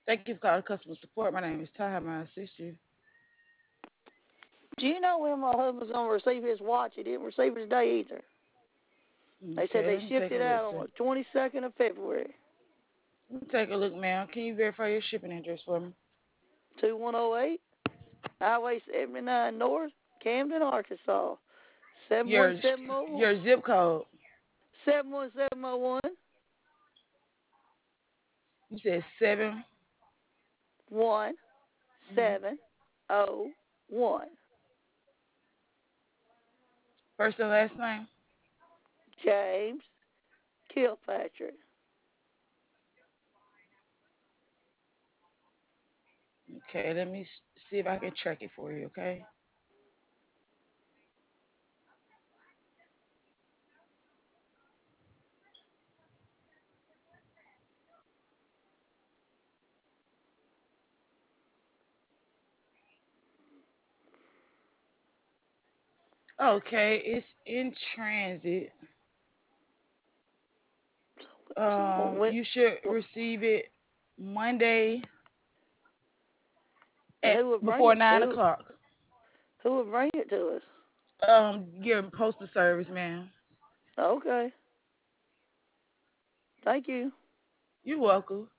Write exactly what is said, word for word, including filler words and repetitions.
Thank you for calling customer support. My name is Ty. How may I assist you? Do you know when my husband's gonna receive his watch? He didn't receive his day either. They said Okay, they let me shipped take a it look, out on sir. the twenty second of February. Let me take a look, ma'am. Can you verify your shipping address for me? Two one oh eight Highway seventy nine North, Camden, Arkansas. Seven one Your seven oh your zip code. seven one seven oh one You said seven. one Mm-hmm. seven oh one. First and last name. James Kilpatrick. Okay, let me s- see if I can track it for you. Okay. Okay, it's in transit. So Um, when, you should receive it Monday and at who would bring before it? nine Who o'clock. who would bring it to us? Um, your postal service, ma'am. Okay. Thank you. You're welcome.